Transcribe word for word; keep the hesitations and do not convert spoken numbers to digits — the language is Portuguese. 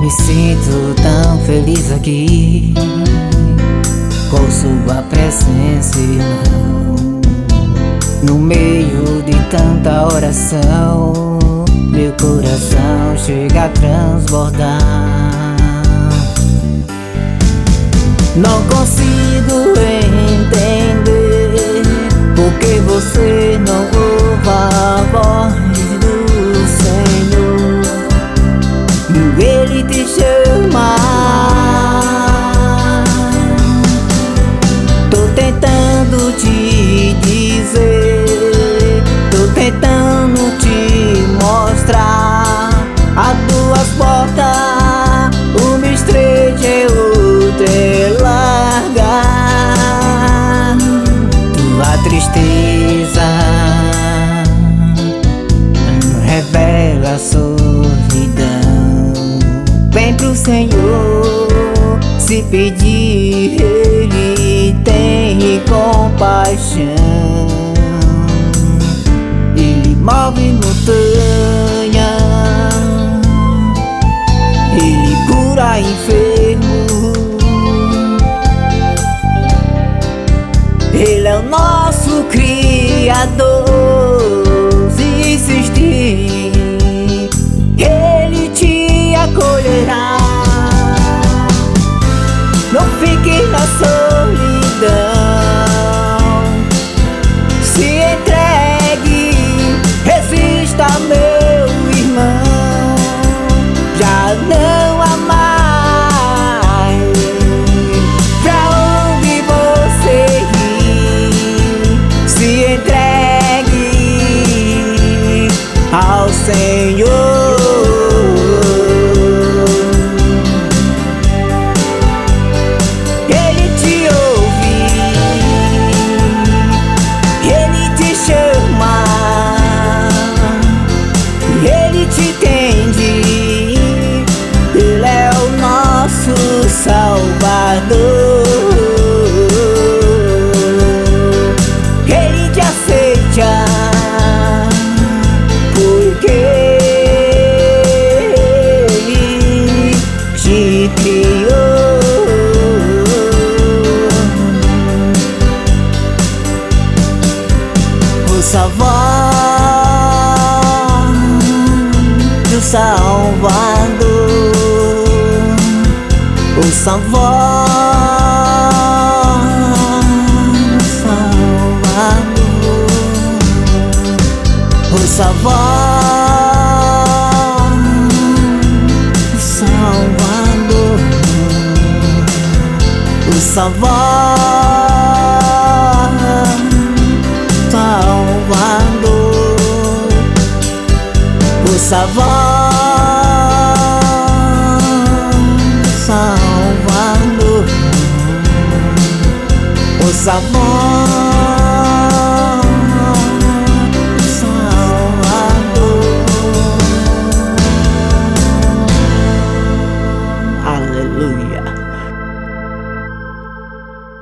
me sinto tão feliz aqui com sua presença, irmão. No meio de tanta oração, meu coração chega a transbordar. Não consigo entender porque você não ouve a voz do Senhor. Ele te chama. Tô tentando te dizer, tô tentando te mostrar. Há duas portas, uma estreita e outra é larga. Tua tristeza revela a solidão. Vem pro Senhor, se pedir, Ele tem compaixão. Ele move montanha, Ele cura enfermo. Ele é o nosso Criador. Se insistir, Ele te acolherá. Não fique na solidão, se entregue, resista, meu irmão. Já não há mais pra onde você ir. Se entregue ao Senhor. Salvador, Ele te aceita, porque Ele te criou. O Salvador, o Salvador, o Salvador, o Salvador, o Salvador, o Salvador, o Salvador, Salvador, o Salvador, Salvador, o Salvador.